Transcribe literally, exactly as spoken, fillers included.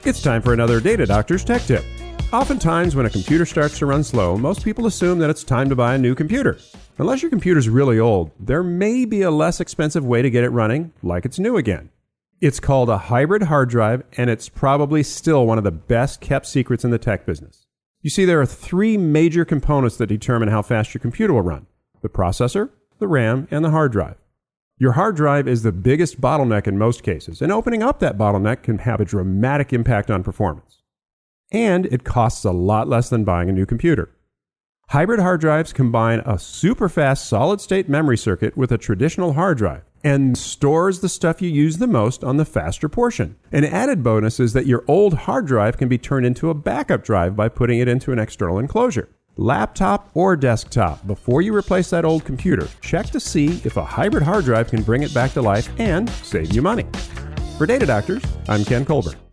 It's time for another Data Doctor's Tech Tip. Oftentimes, when a computer starts to run slow, most people assume that it's time to buy a new computer. Unless your computer's really old, there may be a less expensive way to get it running like it's new again. It's called a hybrid hard drive, and it's probably still one of the best kept secrets in the tech business. You see, there are three major components that determine how fast your computer will run: the processor, the RAM, and the hard drive. Your hard drive is the biggest bottleneck in most cases, and opening up that bottleneck can have a dramatic impact on performance. And it costs a lot less than buying a new computer. Hybrid hard drives combine a super fast solid-state memory circuit with a traditional hard drive and stores the stuff you use the most on the faster portion. An added bonus is that your old hard drive can be turned into a backup drive by putting it into an external enclosure. Laptop or desktop, before you replace that old computer, check to see if a hybrid hard drive can bring it back to life and save you money. For Data Doctors, I'm Ken Colburn.